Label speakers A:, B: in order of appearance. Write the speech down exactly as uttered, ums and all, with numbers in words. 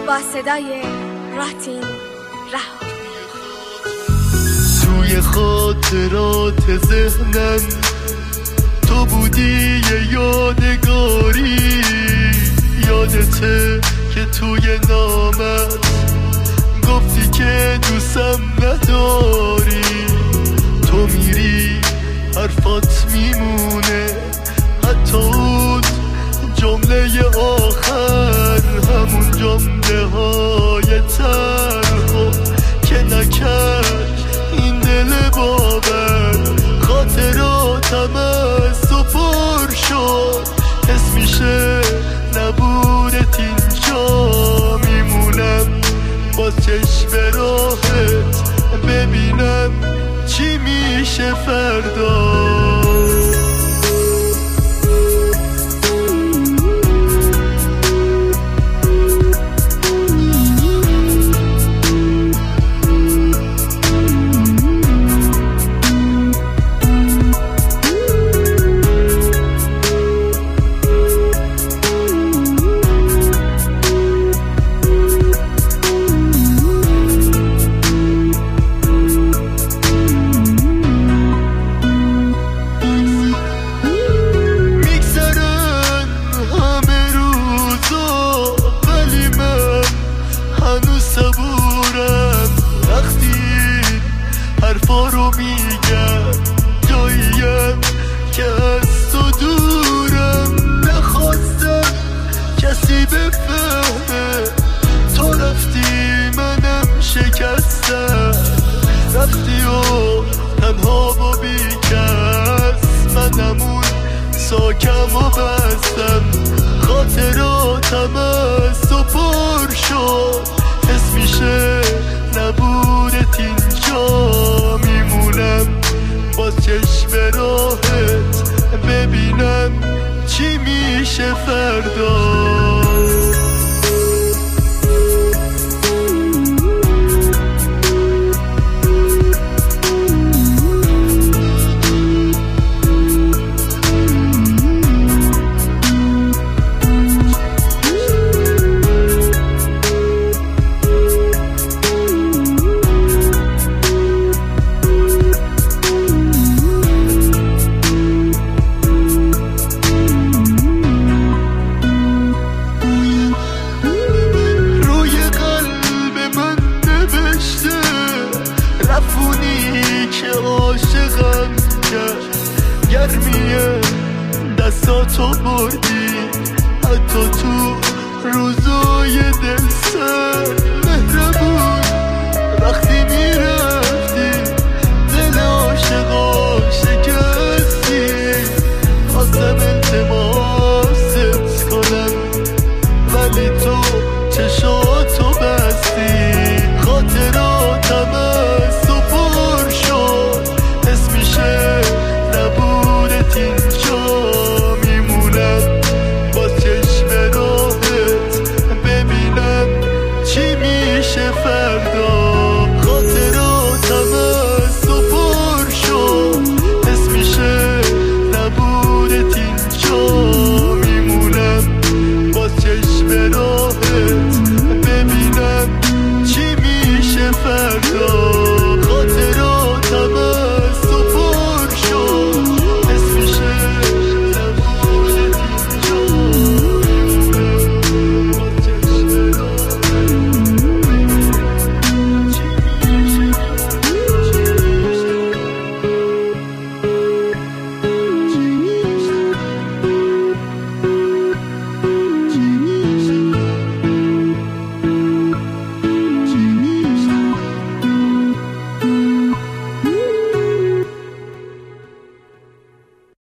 A: با صدای راتین رهایی.
B: توی خاطرات ذهنم تو بودی یه یادگاری، یادته که توی نامت گفتی که دوستم نداری. تو میری حرفات میمونه، حتی اون جمله آخر، همون جمله های تلخو که نکرد این دل باور. خاطراتم از تو پر شد، حس میشه نبودت اینجا. میمونم باز چشم راهت ببینم چی میشه فردا. حرفا رو میگم جاییم که از تو دورم، نخواستم کسی بفهمه. تو رفتی منم شکستم، رفتی و تنها و بیکس، منمون ساکم و بستم. خاطراتم از تو پر شد، حس میشه نبودت اینجا. میمونم باز چشم راهت ببینم چی میشه فردا. رفونی که عاشقم کرد، گرمیه دستاتو بردی، حتی تو روزای دل سر مهربون. وقتی میرفتی دل عاشقا شکستی، خواستم التماست کنم ولی تو چشم